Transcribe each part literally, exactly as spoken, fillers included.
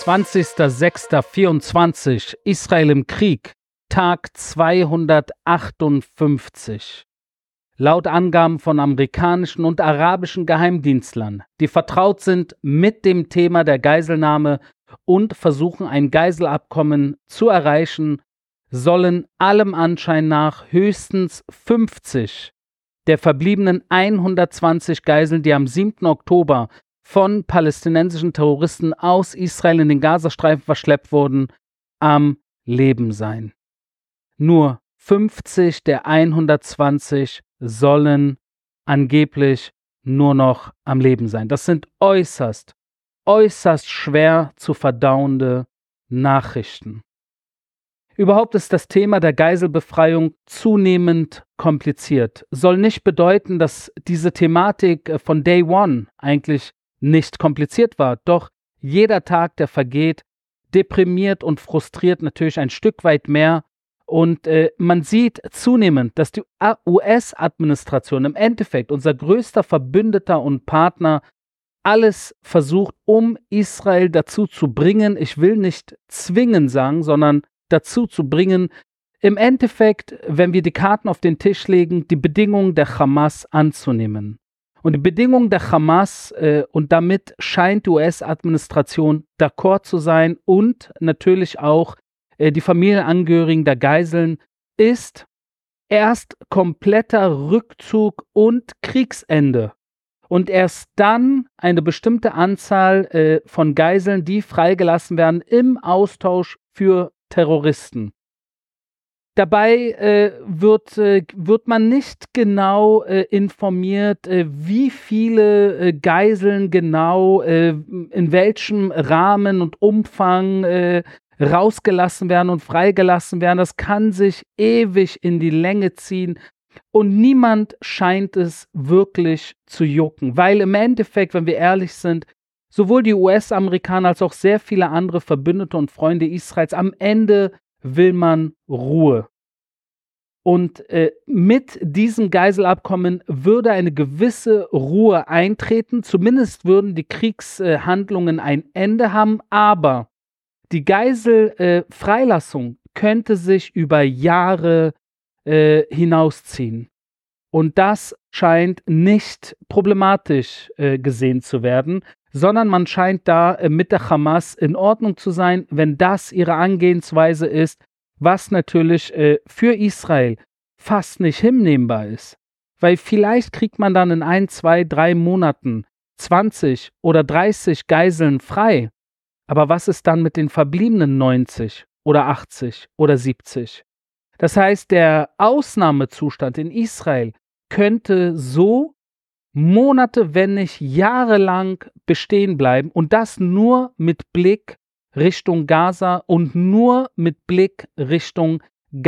zwanzigster sechster vierundzwanzig, Israel im Krieg, Tag zweihundertachtundfünfzig. Laut Angaben von amerikanischen und arabischen Geheimdienstlern, die vertraut sind mit dem Thema der Geiselnahme und versuchen, ein Geiselabkommen zu erreichen, sollen allem Anschein nach höchstens fünfzig der verbliebenen hundertzwanzig Geiseln, die am siebten Oktober von palästinensischen Terroristen aus Israel in den Gazastreifen verschleppt wurden, am Leben sein. Nur fünfzig der hundertzwanzig sollen angeblich nur noch am Leben sein. Das sind äußerst, äußerst schwer zu verdauende Nachrichten. Überhaupt ist das Thema der Geiselbefreiung zunehmend kompliziert. Soll nicht bedeuten, dass diese Thematik von Day One eigentlich nicht kompliziert war. Doch jeder Tag, der vergeht, deprimiert und frustriert natürlich ein Stück weit mehr. Und äh, man sieht zunehmend, dass die U S-Administration im Endeffekt, unser größter Verbündeter und Partner, alles versucht, um Israel dazu zu bringen, ich will nicht zwingen sagen, sondern dazu zu bringen, im Endeffekt, wenn wir die Karten auf den Tisch legen, die Bedingungen der Hamas anzunehmen. Und die Bedingungen der Hamas, äh, und damit scheint die U S-Administration d'accord zu sein und natürlich auch äh, die Familienangehörigen der Geiseln, ist erst kompletter Rückzug und Kriegsende. Und erst dann eine bestimmte Anzahl äh, von Geiseln, die freigelassen werden im Austausch für Terroristen. Dabei äh, wird, äh, wird man nicht genau äh, informiert, äh, wie viele äh, Geiseln genau äh, in welchem Rahmen und Umfang äh, rausgelassen werden und freigelassen werden. Das kann sich ewig in die Länge ziehen und niemand scheint es wirklich zu jucken, weil im Endeffekt, wenn wir ehrlich sind, sowohl die U S-Amerikaner als auch sehr viele andere Verbündete und Freunde Israels, am Ende will man Ruhe. Und äh, mit diesem Geiselabkommen würde eine gewisse Ruhe eintreten, zumindest würden die Kriegshandlungen äh, ein Ende haben, aber die Geiselfreilassung äh, könnte sich über Jahre äh, hinausziehen. Und das scheint nicht problematisch äh, gesehen zu werden, sondern man scheint da äh, mit der Hamas in Ordnung zu sein, wenn das ihre Angehensweise ist, was natürlich äh, für Israel fast nicht hinnehmbar ist. Weil vielleicht kriegt man dann in ein, zwei, drei Monaten zwanzig oder dreißig Geiseln frei. Aber was ist dann mit den verbliebenen neunzig oder achtzig oder siebzig? Das heißt, der Ausnahmezustand in Israel könnte so Monate, wenn nicht jahrelang bestehen bleiben und das nur mit Blick Richtung Gaza und nur mit Blick Richtung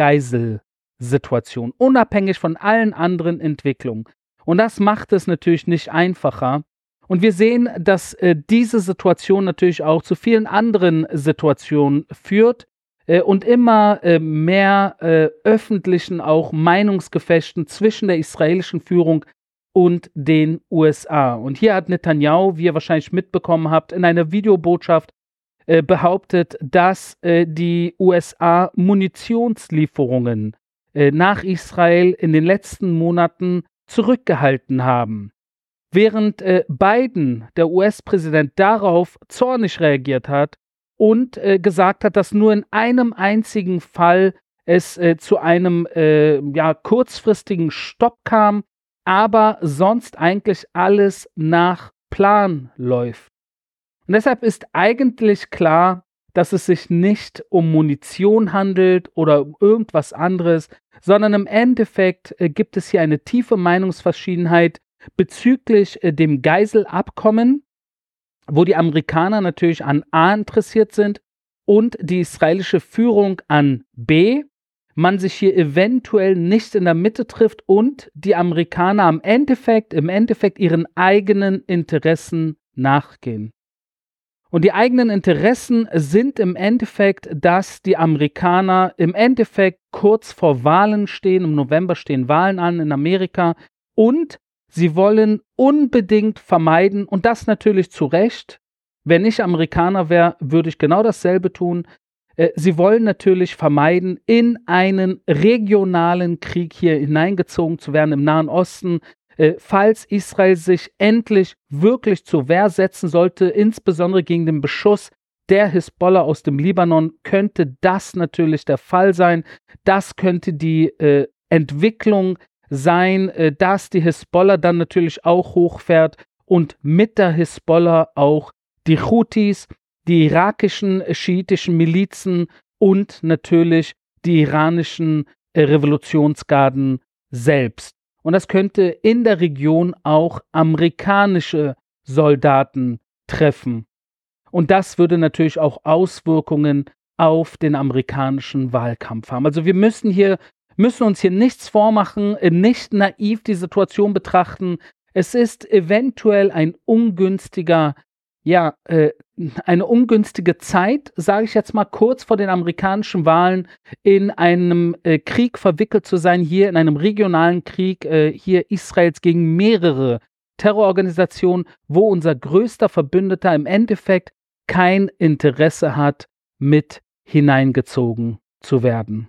Geiselsituation, unabhängig von allen anderen Entwicklungen. Und das macht es natürlich nicht einfacher. Und wir sehen, dass äh, diese Situation natürlich auch zu vielen anderen Situationen führt äh, und immer äh, mehr äh, öffentlichen auch Meinungsgefechten zwischen der israelischen Führung und den U S A. Und hier hat Netanyahu, wie ihr wahrscheinlich mitbekommen habt, in einer Videobotschaft äh, behauptet, dass äh, die U S A Munitionslieferungen äh, nach Israel in den letzten Monaten zurückgehalten haben. Während äh, Biden, der U S-Präsident, darauf zornig reagiert hat und äh, gesagt hat, dass nur in einem einzigen Fall es äh, zu einem äh, ja, kurzfristigen Stopp kam, aber sonst eigentlich alles nach Plan läuft. Und deshalb ist eigentlich klar, dass es sich nicht um Munition handelt oder um irgendwas anderes, sondern im Endeffekt äh, gibt es hier eine tiefe Meinungsverschiedenheit bezüglich äh, dem Geiselabkommen, wo die Amerikaner natürlich an A interessiert sind und die israelische Führung an B, man sich hier eventuell nicht in der Mitte trifft und die Amerikaner am Endeffekt, im Endeffekt ihren eigenen Interessen nachgehen. Und die eigenen Interessen sind im Endeffekt, dass die Amerikaner im Endeffekt kurz vor Wahlen stehen. Im November stehen Wahlen an in Amerika und sie wollen unbedingt vermeiden, und das natürlich zu Recht, Wenn ich Amerikaner wäre, würde ich genau dasselbe tun. Äh, sie wollen natürlich vermeiden, in einen regionalen Krieg hier hineingezogen zu werden im Nahen Osten. Äh, falls Israel sich endlich wirklich zur Wehr setzen sollte, insbesondere gegen den Beschuss der Hisbollah aus dem Libanon, könnte das natürlich der Fall sein. Das könnte die äh, Entwicklung sein, äh, dass die Hisbollah dann natürlich auch hochfährt und mit der Hisbollah auch die Houthis, die irakischen äh, schiitischen Milizen und natürlich die iranischen äh, Revolutionsgarden selbst. Und das könnte in der Region auch amerikanische Soldaten treffen. Und das würde natürlich auch Auswirkungen auf den amerikanischen Wahlkampf haben. Also wir müssen hier, müssen uns hier nichts vormachen, nicht naiv die Situation betrachten. Es ist eventuell ein ungünstiger, ja, äh, eine ungünstige Zeit, sage ich jetzt mal, kurz vor den amerikanischen Wahlen in einem äh, Krieg verwickelt zu sein, hier in einem regionalen Krieg, äh, hier Israels gegen mehrere Terrororganisationen, wo unser größter Verbündeter im Endeffekt kein Interesse hat, mit hineingezogen zu werden.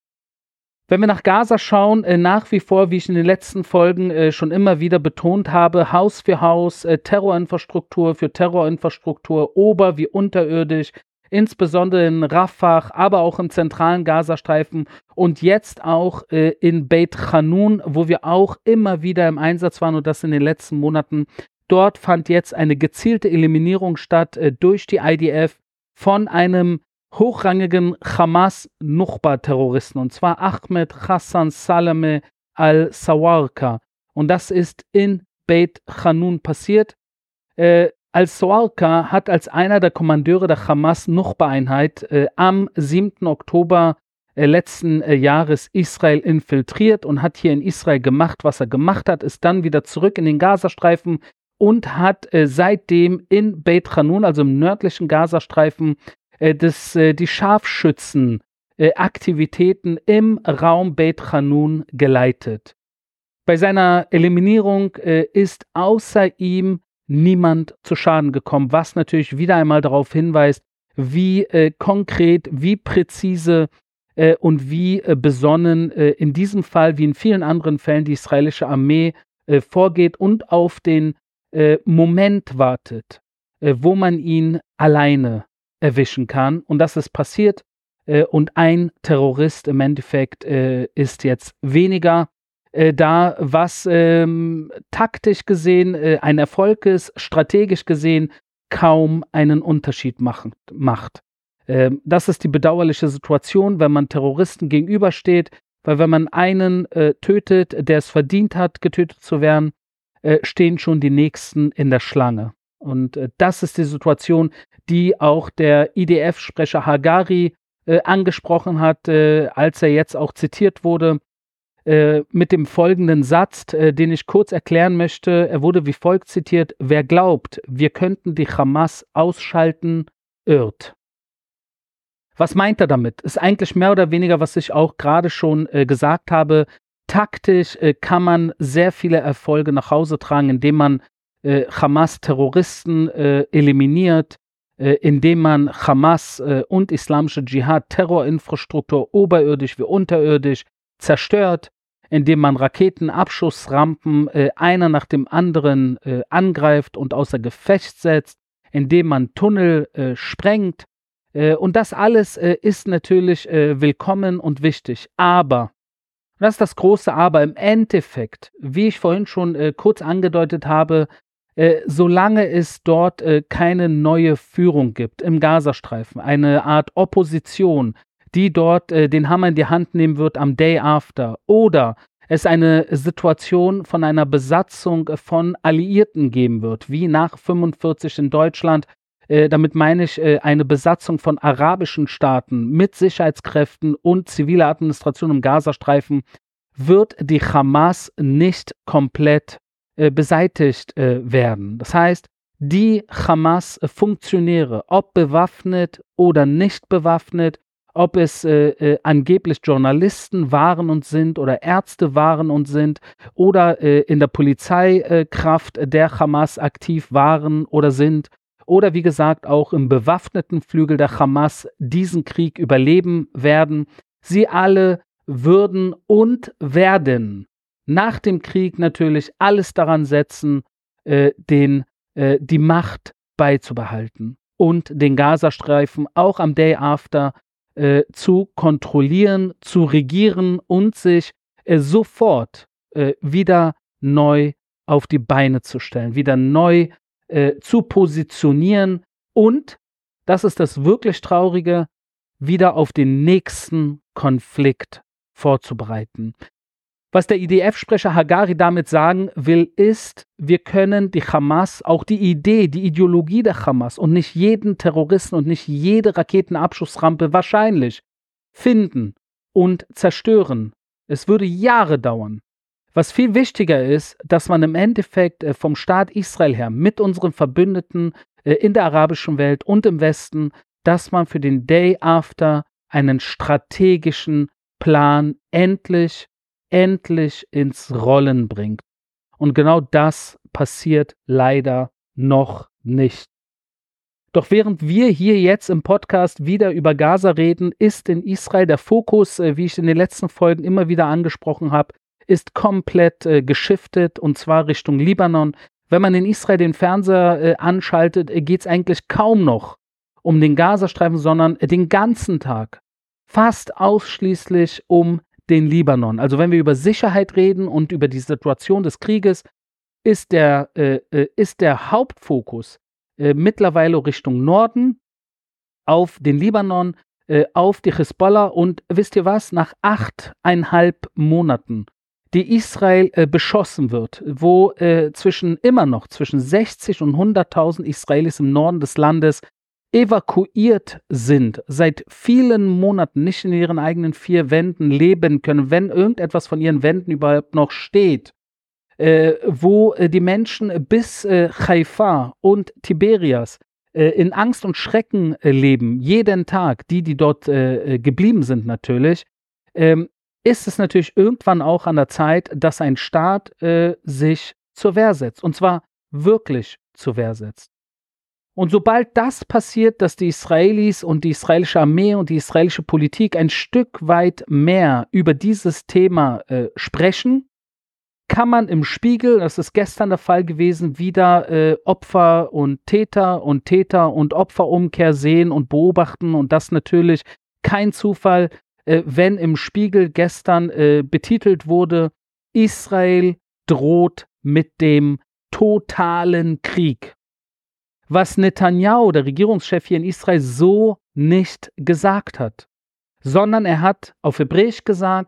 Wenn wir nach Gaza schauen, äh, nach wie vor, wie ich in den letzten Folgen äh, schon immer wieder betont habe, Haus für Haus, äh, Terrorinfrastruktur für Terrorinfrastruktur, ober- wie unterirdisch, insbesondere in Rafah, aber auch im zentralen Gazastreifen und jetzt auch äh, in Beit Hanun, wo wir auch immer wieder im Einsatz waren und das in den letzten Monaten. Dort fand jetzt eine gezielte Eliminierung statt äh, durch die I D F von einem hochrangigen Hamas-Nuchba-Terroristen, und zwar Ahmed Hassan Salameh al-Sawarka. Und das ist in Beit Hanun passiert. Äh, al-Sawarka hat als einer der Kommandeure der Hamas-Nuchba-Einheit äh, am siebten Oktober äh, letzten äh, Jahres Israel infiltriert und hat hier in Israel gemacht, was er gemacht hat, ist dann wieder zurück in den Gazastreifen und hat äh, seitdem in Beit Hanun, also im nördlichen Gazastreifen, äh, das, äh, die Scharfschützen-Aktivitäten äh, im Raum Beit Hanun geleitet. Bei seiner Eliminierung äh, ist außer ihm niemand zu Schaden gekommen, was natürlich wieder einmal darauf hinweist, wie äh, konkret, wie präzise äh, und wie äh, besonnen äh, in diesem Fall, wie in vielen anderen Fällen, die israelische Armee äh, vorgeht und auf den äh, Moment wartet, äh, wo man ihn alleine erwischen kann. Und das ist passiert äh, und ein Terrorist im Endeffekt äh, ist jetzt weniger äh, da, was ähm, taktisch gesehen äh, ein Erfolg ist, strategisch gesehen kaum einen Unterschied machen, macht. Ähm, das ist die bedauerliche Situation, wenn man Terroristen gegenübersteht, weil wenn man einen äh, tötet, der es verdient hat, getötet zu werden, äh, stehen schon die Nächsten in der Schlange. Und äh, das ist die Situation, die auch der I D F-Sprecher Hagari äh, angesprochen hat, äh, als er jetzt auch zitiert wurde, äh, mit dem folgenden Satz, äh, den ich kurz erklären möchte. Er wurde wie folgt zitiert: Wer glaubt, wir könnten die Hamas ausschalten, irrt. Was meint er damit? Ist eigentlich mehr oder weniger, was ich auch gerade schon äh, gesagt habe. Taktisch äh, kann man sehr viele Erfolge nach Hause tragen, indem man äh, Hamas-Terroristen äh, eliminiert, äh, indem man Hamas äh, und islamische Dschihad-Terrorinfrastruktur oberirdisch wie unterirdisch zerstört, indem man Raketenabschussrampen äh, einer nach dem anderen äh, angreift und außer Gefecht setzt, indem man Tunnel äh, sprengt. Äh, und das alles äh, ist natürlich äh, willkommen und wichtig. Aber, das ist das große Aber, im Endeffekt, wie ich vorhin schon äh, kurz angedeutet habe, äh, solange es dort äh, keine neue Führung gibt im Gazastreifen, eine Art Opposition, die dort äh, den Hammer in die Hand nehmen wird am Day After, oder es eine Situation von einer Besatzung von Alliierten geben wird, wie nach fünfundvierzig in Deutschland. Äh, damit meine ich äh, eine Besatzung von arabischen Staaten mit Sicherheitskräften und ziviler Administration im Gazastreifen, wird die Hamas nicht komplett äh, beseitigt äh, werden. Das heißt, die Hamas-Funktionäre, ob bewaffnet oder nicht bewaffnet, ob es äh, äh, angeblich Journalisten waren und sind oder Ärzte waren und sind oder äh, in der Polizeikraft der Hamas aktiv waren oder sind, oder wie gesagt auch im bewaffneten Flügel der Hamas diesen Krieg überleben werden. Sie alle würden und werden nach dem Krieg natürlich alles daran setzen, äh, den, äh, die Macht beizubehalten und den Gazastreifen auch am Day After äh, zu kontrollieren, zu regieren und sich äh, sofort äh, wieder neu auf die Beine zu stellen, wieder neu äh, zu positionieren und, das ist das wirklich Traurige, wieder auf den nächsten Konflikt vorzubereiten. Was der I D F-Sprecher Hagari damit sagen will, ist, wir können die Hamas, auch die Idee, die Ideologie der Hamas und nicht jeden Terroristen und nicht jede Raketenabschussrampe wahrscheinlich finden und zerstören. Es würde Jahre dauern. Was viel wichtiger ist, dass man im Endeffekt vom Staat Israel her mit unseren Verbündeten in der arabischen Welt und im Westen, dass man für den Day After einen strategischen Plan endlich endlich ins Rollen bringt. Und genau das passiert leider noch nicht. Doch während wir hier jetzt im Podcast wieder über Gaza reden, ist in Israel der Fokus, wie ich in den letzten Folgen immer wieder angesprochen habe, ist komplett äh, geschiftet, und zwar Richtung Libanon. Wenn man in Israel den Fernseher äh, anschaltet, äh, geht es eigentlich kaum noch um den Gazastreifen, sondern äh, den ganzen Tag fast ausschließlich um den Libanon. Also wenn wir über Sicherheit reden und über die Situation des Krieges, ist der, äh, ist der Hauptfokus äh, mittlerweile Richtung Norden, auf den Libanon, äh, auf die Hisbollah. Und wisst ihr was? Nach achteinhalb Monaten, die Israel äh, beschossen wird, wo äh, zwischen immer noch zwischen sechzig und hunderttausend Israelis im Norden des Landes evakuiert sind, seit vielen Monaten nicht in ihren eigenen vier Wänden leben können, wenn irgendetwas von ihren Wänden überhaupt noch steht, äh, wo äh, die Menschen bis äh, Haifa und Tiberias äh, in Angst und Schrecken äh, leben, jeden Tag, die, die dort äh, geblieben sind natürlich, ähm, ist es natürlich irgendwann auch an der Zeit, dass ein Staat äh, sich zur Wehr setzt, und zwar wirklich zur Wehr setzt. Und sobald das passiert, dass die Israelis und die israelische Armee und die israelische Politik ein Stück weit mehr über dieses Thema äh, sprechen, kann man im Spiegel, das ist gestern der Fall gewesen, wieder äh, Opfer und Täter und Täter und Opferumkehr sehen und beobachten. Und das natürlich kein Zufall, äh, wenn im Spiegel gestern äh, betitelt wurde, Israel droht mit dem totalen Krieg. Was Netanyahu, der Regierungschef hier in Israel, so nicht gesagt hat, sondern er hat auf Hebräisch gesagt,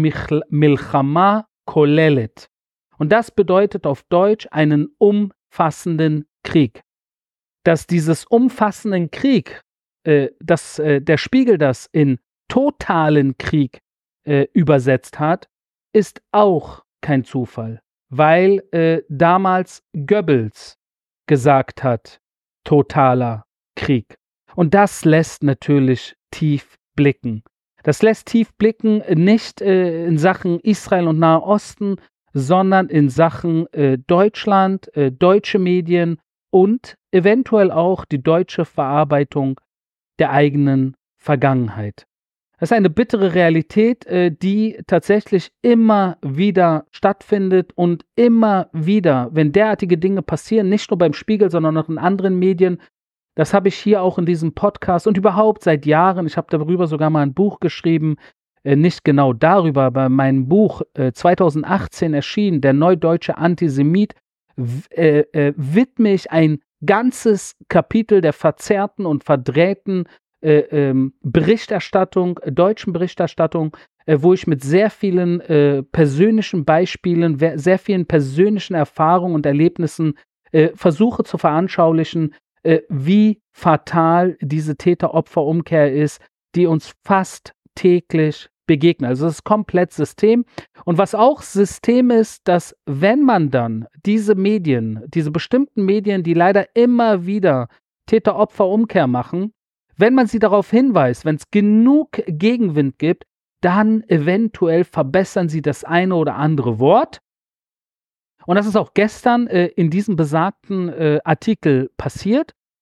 Milchama kolelet. Und das bedeutet auf Deutsch einen umfassenden Krieg. Dass dieses umfassenden Krieg, äh, dass äh, der Spiegel das in totalen Krieg äh, übersetzt hat, ist auch kein Zufall, weil äh, damals Goebbels gesagt hat, totaler Krieg. Und das lässt natürlich tief blicken. Das lässt tief blicken, nicht äh, in Sachen Israel und Nahe Osten, sondern in Sachen äh, Deutschland, äh, deutsche Medien und eventuell auch die deutsche Verarbeitung der eigenen Vergangenheit. Das ist eine bittere Realität, äh, die tatsächlich immer wieder stattfindet und immer wieder, wenn derartige Dinge passieren, nicht nur beim Spiegel, sondern auch in anderen Medien. Das habe ich hier auch in diesem Podcast und überhaupt seit Jahren. Ich habe darüber sogar mal ein Buch geschrieben, äh, nicht genau darüber, aber mein Buch äh, zweitausendachtzehn erschien, Der Neudeutsche Antisemit, äh, äh, widme ich ein ganzes Kapitel der verzerrten und verdrehten Äh, ähm, Berichterstattung, äh, deutschen Berichterstattung, äh, wo ich mit sehr vielen äh, persönlichen Beispielen, sehr vielen persönlichen Erfahrungen und Erlebnissen äh, versuche zu veranschaulichen, äh, wie fatal diese Täter-Opfer-Umkehr ist, die uns fast täglich begegnet. Also das ist komplett System. Und was auch System ist, dass wenn man dann diese Medien, diese bestimmten Medien, die leider immer wieder Täter-Opfer-Umkehr machen, wenn man sie darauf hinweist, wenn es genug Gegenwind gibt, dann eventuell verbessern sie das eine oder andere Wort. Und das ist auch gestern äh, in diesem besagten äh, Artikel passiert.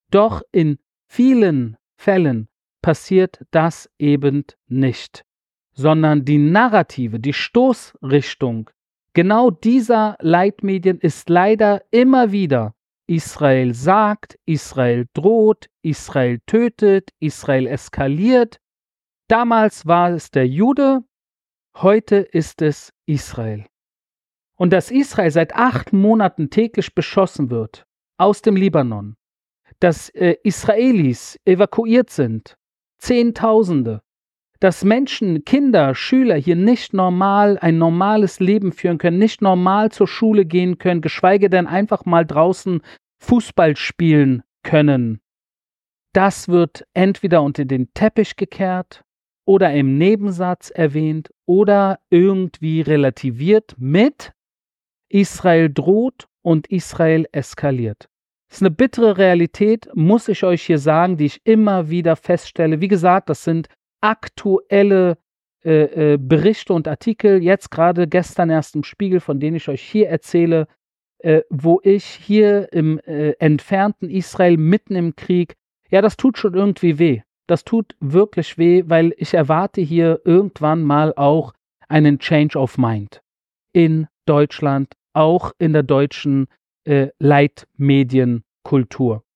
Doch in vielen Fällen passiert das eben nicht, sondern die Narrative, die Stoßrichtung genau dieser Leitmedien ist leider immer wieder: Israel sagt, Israel droht, Israel tötet, Israel eskaliert. Damals war es der Jude, heute ist es Israel. Und dass Israel seit acht Monaten täglich beschossen wird aus dem Libanon, dass äh, Israelis evakuiert sind, Zehntausende, dass Menschen, Kinder, Schüler hier nicht normal ein normales Leben führen können, nicht normal zur Schule gehen können, geschweige denn einfach mal draußen Fußball spielen können. Das wird entweder unter den Teppich gekehrt oder im Nebensatz erwähnt oder irgendwie relativiert mit Israel droht und Israel eskaliert. Das ist eine bittere Realität, muss ich euch hier sagen, die ich immer wieder feststelle. Wie gesagt, das sind aktuelle äh, äh, Berichte und Artikel, jetzt gerade gestern erst im Spiegel, von denen ich euch hier erzähle, äh, wo ich hier im äh, entfernten Israel mitten im Krieg, ja, das tut schon irgendwie weh. Das tut wirklich weh, weil ich erwarte hier irgendwann mal auch einen Change of Mind in Deutschland, auch in der deutschen äh, Leitmedienkultur.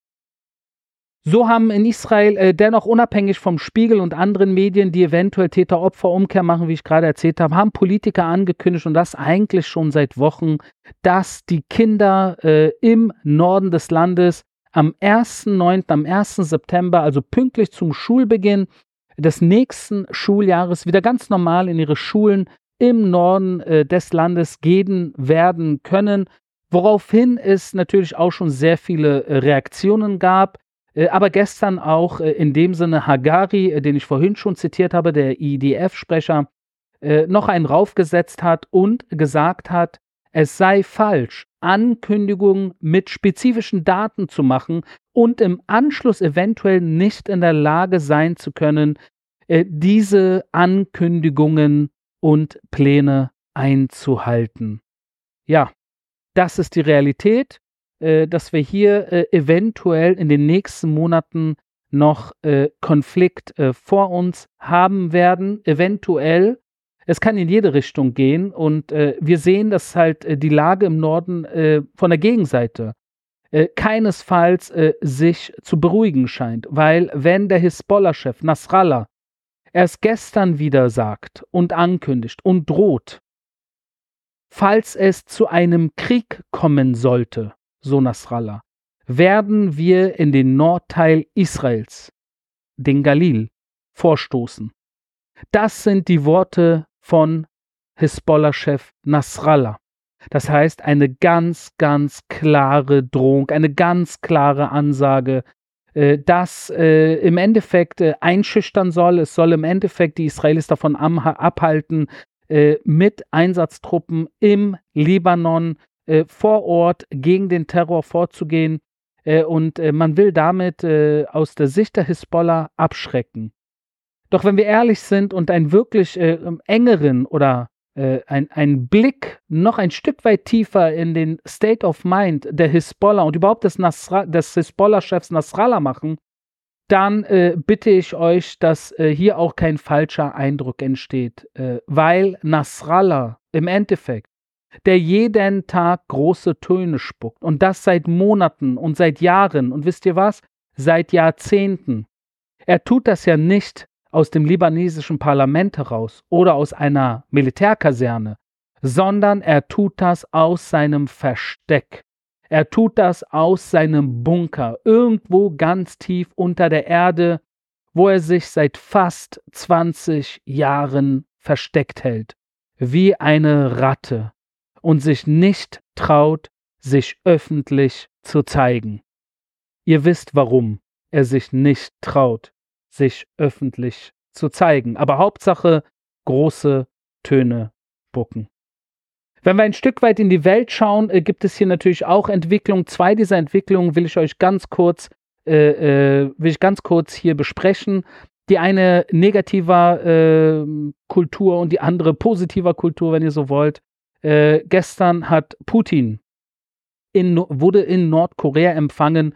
So haben in Israel äh, dennoch unabhängig vom Spiegel und anderen Medien, die eventuell Täter-Opfer-Umkehr machen, wie ich gerade erzählt habe, haben Politiker angekündigt, und das eigentlich schon seit Wochen, dass die Kinder äh, im Norden des Landes am ersten neunten, am ersten September, also pünktlich zum Schulbeginn des nächsten Schuljahres, wieder ganz normal in ihre Schulen im Norden äh, des Landes gehen werden können, woraufhin es natürlich auch schon sehr viele äh, Reaktionen gab. Äh, aber gestern auch äh, in dem Sinne Hagari, äh, den ich vorhin schon zitiert habe, der I D F-Sprecher, äh, noch einen raufgesetzt hat und gesagt hat, es sei falsch, Ankündigungen mit spezifischen Daten zu machen und im Anschluss eventuell nicht in der Lage sein zu können, äh, diese Ankündigungen und Pläne einzuhalten. Ja, das ist die Realität, äh, dass wir hier äh, eventuell in den nächsten Monaten noch äh, Konflikt äh, vor uns haben werden, eventuell. Es kann in jede Richtung gehen, und äh, wir sehen, dass halt äh, die Lage im Norden äh, von der Gegenseite äh, keinesfalls äh, sich zu beruhigen scheint, weil wenn der Hisbollah-Chef Nasrallah erst gestern wieder sagt und ankündigt und droht, falls es zu einem Krieg kommen sollte, so Nasrallah, werden wir in den Nordteil Israels, den Galil, vorstoßen. Das sind die Worte von Hisbollah-Chef Nasrallah. Das heißt, eine ganz, ganz klare Drohung, eine ganz klare Ansage, äh, das äh, im Endeffekt äh, einschüchtern soll. Es soll im Endeffekt die Israelis davon am, abhalten, äh, mit Einsatztruppen im Libanon äh, vor Ort gegen den Terror vorzugehen. Äh, und äh, man will damit äh, aus der Sicht der Hisbollah abschrecken. Doch wenn wir ehrlich sind und einen wirklich äh, engeren oder äh, ein, ein Blick noch ein Stück weit tiefer in den State of Mind der Hisbollah und überhaupt des, Nasra- des Hisbollah-Chefs Nasrallah machen, dann äh, bitte ich euch, dass äh, hier auch kein falscher Eindruck entsteht, äh, weil Nasrallah im Endeffekt, der jeden Tag große Töne spuckt, und das seit Monaten und seit Jahren, und wisst ihr was? Seit Jahrzehnten. Er tut das ja nicht aus dem libanesischen Parlament heraus oder aus einer Militärkaserne, sondern er tut das aus seinem Versteck. Er tut das aus seinem Bunker, irgendwo ganz tief unter der Erde, wo er sich seit fast zwanzig Jahren versteckt hält, wie eine Ratte, und sich nicht traut, sich öffentlich zu zeigen. Ihr wisst, warum er sich nicht traut, sich öffentlich zu zeigen. Aber Hauptsache, große Töne spucken. Wenn wir ein Stück weit in die Welt schauen, äh, gibt es hier natürlich auch Entwicklungen. Zwei dieser Entwicklungen will ich euch ganz kurz, äh, äh, will ich ganz kurz hier besprechen. Die eine negativer äh, Kultur und die andere positiver Kultur, wenn ihr so wollt. Äh, gestern hat Putin in, wurde in Nordkorea empfangen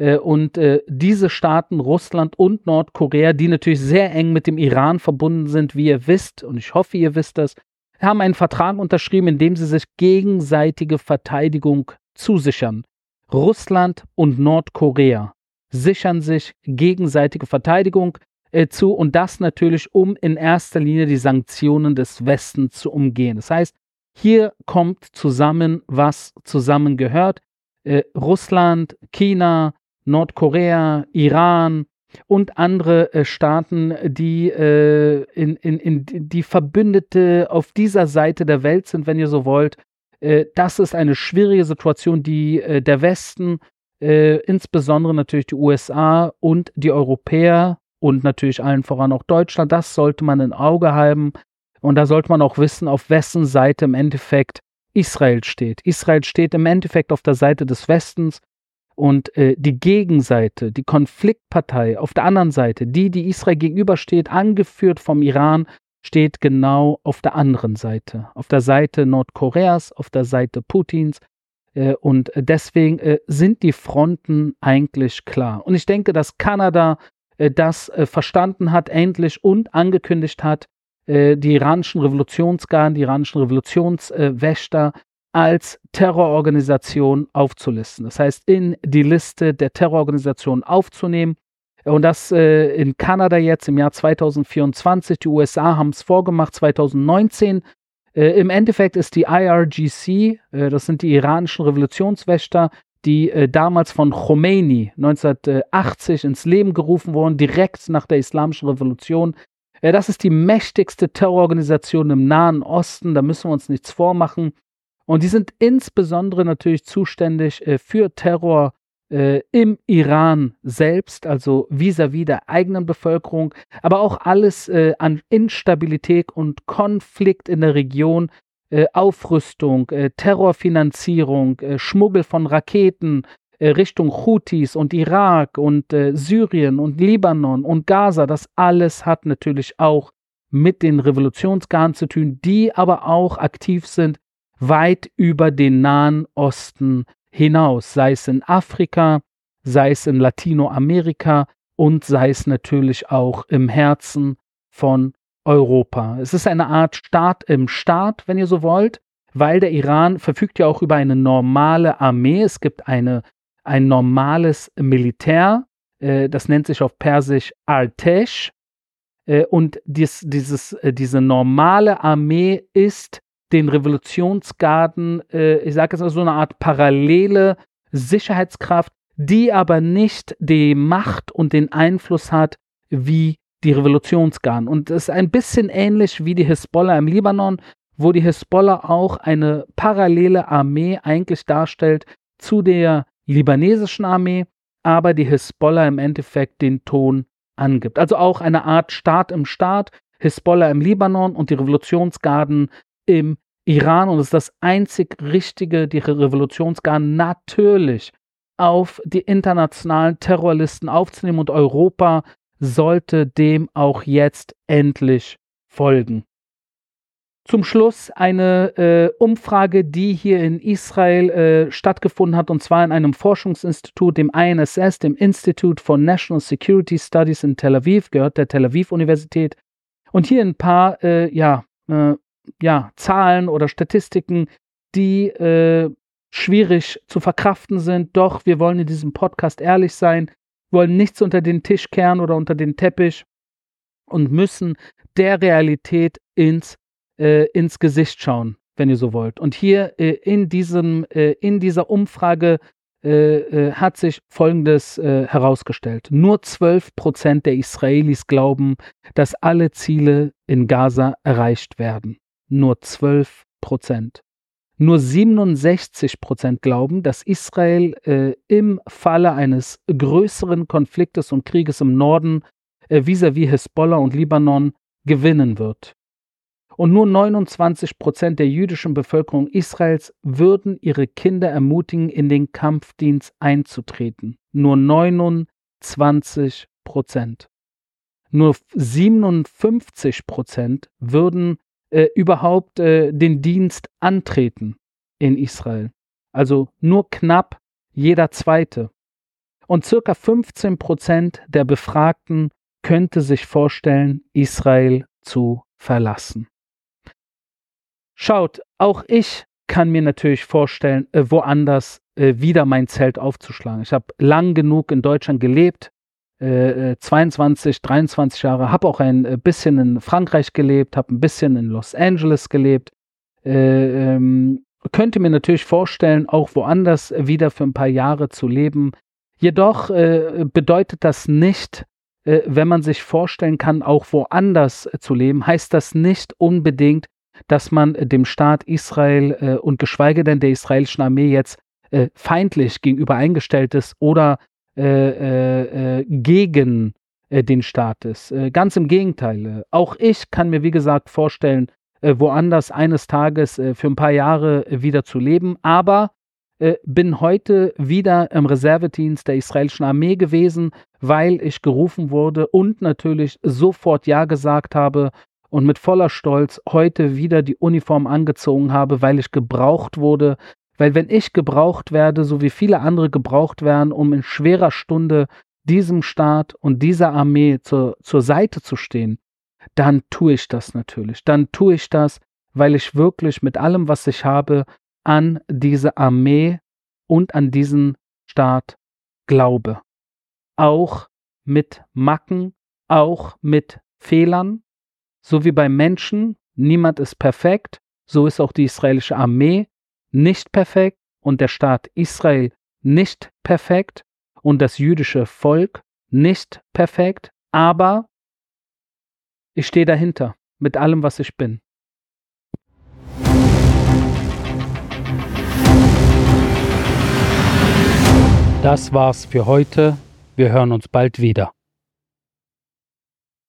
Äh, und äh, diese Staaten, Russland und Nordkorea, die natürlich sehr eng mit dem Iran verbunden sind, wie ihr wisst, und ich hoffe, ihr wisst das, haben einen Vertrag unterschrieben, in dem sie sich gegenseitige Verteidigung zusichern. Russland und Nordkorea sichern sich gegenseitige Verteidigung äh, zu und das natürlich, um in erster Linie die Sanktionen des Westens zu umgehen. Das heißt, hier kommt zusammen, was zusammengehört. Äh, Russland, China, Nordkorea, Iran und andere äh, Staaten, die, äh, in, in, in, die Verbündete auf dieser Seite der Welt sind, wenn ihr so wollt. Äh, das ist eine schwierige Situation, die äh, der Westen, äh, insbesondere natürlich die U S A und die Europäer und natürlich allen voran auch Deutschland, das sollte man im Auge haben. Und da sollte man auch wissen, auf wessen Seite im Endeffekt Israel steht. Israel steht im Endeffekt auf der Seite des Westens und äh, die Gegenseite, die Konfliktpartei auf der anderen Seite, die, die Israel gegenübersteht, angeführt vom Iran, steht genau auf der anderen Seite. Auf der Seite Nordkoreas, auf der Seite Putins. Äh, und deswegen äh, sind die Fronten eigentlich klar. Und ich denke, dass Kanada äh, das äh, verstanden hat, endlich und angekündigt hat, die iranischen Revolutionsgarden, die iranischen Revolutionswächter als Terrororganisation aufzulisten. Das heißt, in die Liste der Terrororganisationen aufzunehmen. Und das äh, in Kanada jetzt im Jahr zweitausendvierundzwanzig. Die U S A haben es vorgemacht, zweitausendneunzehn. Äh, Im Endeffekt ist die I R G C, äh, das sind die iranischen Revolutionswächter, die äh, damals von Khomeini neunzehnhundertachtzig ins Leben gerufen wurden, direkt nach der Islamischen Revolution. Das ist die mächtigste Terrororganisation im Nahen Osten, da müssen wir uns nichts vormachen. Und die sind insbesondere natürlich zuständig äh, für Terror äh, im Iran selbst, also vis-à-vis der eigenen Bevölkerung, aber auch alles äh, an Instabilität und Konflikt in der Region, äh, Aufrüstung, äh, Terrorfinanzierung, äh, Schmuggel von Raketen, Richtung Houthis und Irak und äh, Syrien und Libanon und Gaza, das alles hat natürlich auch mit den Revolutionsgarden zu tun, die aber auch aktiv sind weit über den Nahen Osten hinaus, sei es in Afrika, sei es in Latinamerika und sei es natürlich auch im Herzen von Europa. Es ist eine Art Staat im Staat, wenn ihr so wollt, weil der Iran verfügt ja auch über eine normale Armee. Es gibt eine ein normales Militär, äh, das nennt sich auf Persisch Artesh, äh, und dies, dieses, äh, diese normale Armee ist den Revolutionsgarden, äh, ich sage jetzt mal so eine Art parallele Sicherheitskraft, die aber nicht die Macht und den Einfluss hat wie die Revolutionsgarden. Und es ist ein bisschen ähnlich wie die Hisbollah im Libanon, wo die Hisbollah auch eine parallele Armee eigentlich darstellt zu der libanesischen Armee, aber die Hisbollah im Endeffekt den Ton angibt. Also auch eine Art Staat im Staat, Hisbollah im Libanon und die Revolutionsgarden im Iran. Und es ist das einzig Richtige, die Revolutionsgarden natürlich auf die internationalen Terrorlisten aufzunehmen und Europa sollte dem auch jetzt endlich folgen. Zum Schluss eine äh, Umfrage, die hier in Israel äh, stattgefunden hat, und zwar in einem Forschungsinstitut, dem I N S S, dem Institute for National Security Studies in Tel Aviv, gehört der Tel Aviv-Universität. Und hier ein paar äh, ja, äh, ja, Zahlen oder Statistiken, die äh, schwierig zu verkraften sind. Doch wir wollen in diesem Podcast ehrlich sein, wollen nichts unter den Tisch kehren oder unter den Teppich und müssen der Realität ins Äh, ins Gesicht schauen, wenn ihr so wollt. Und hier äh, in, diesem, äh, in dieser Umfrage äh, äh, hat sich Folgendes äh, herausgestellt. Nur zwölf Prozent der Israelis glauben, dass alle Ziele in Gaza erreicht werden. Nur zwölf Prozent. Nur siebenundsechzig Prozent glauben, dass Israel äh, im Falle eines größeren Konfliktes und Krieges im Norden äh, vis-à-vis Hisbollah und Libanon gewinnen wird. Und nur neunundzwanzig Prozent der jüdischen Bevölkerung Israels würden ihre Kinder ermutigen, in den Kampfdienst einzutreten. Nur neunundzwanzig Prozent. Nur siebenundfünfzig Prozent würden äh, überhaupt äh, den Dienst antreten in Israel. Also nur knapp jeder Zweite. Und circa fünfzehn Prozent der Befragten könnte sich vorstellen, Israel zu verlassen. Schaut, auch ich kann mir natürlich vorstellen, äh, woanders äh, wieder mein Zelt aufzuschlagen. Ich habe lang genug in Deutschland gelebt, äh, zweiundzwanzig, dreiundzwanzig Jahre, habe auch ein äh, bisschen in Frankreich gelebt, habe ein bisschen in Los Angeles gelebt. Äh, ähm, könnte mir natürlich vorstellen, auch woanders wieder für ein paar Jahre zu leben. Jedoch äh, bedeutet das nicht, äh, wenn man sich vorstellen kann, auch woanders äh, zu leben, heißt das nicht unbedingt, dass man äh, dem Staat Israel äh, und geschweige denn der israelischen Armee jetzt äh, feindlich gegenüber eingestellt ist oder äh, äh, äh, gegen äh, den Staat ist. Äh, ganz im Gegenteil. Äh, auch ich kann mir, wie gesagt, vorstellen, äh, woanders eines Tages äh, für ein paar Jahre äh, wieder zu leben, aber äh, bin heute wieder im Reservedienst der israelischen Armee gewesen, weil ich gerufen wurde und natürlich sofort Ja gesagt habe und mit voller Stolz heute wieder die Uniform angezogen habe, weil ich gebraucht wurde. Weil wenn ich gebraucht werde, so wie viele andere gebraucht werden, um in schwerer Stunde diesem Staat und dieser Armee zur, zur Seite zu stehen, dann tue ich das natürlich. Dann tue ich das, weil ich wirklich mit allem, was ich habe, an diese Armee und an diesen Staat glaube. Auch mit Macken, auch mit Fehlern. So wie beim Menschen, niemand ist perfekt, so ist auch die israelische Armee nicht perfekt und der Staat Israel nicht perfekt und das jüdische Volk nicht perfekt, aber ich stehe dahinter mit allem, was ich bin. Das war's für heute. Wir hören uns bald wieder.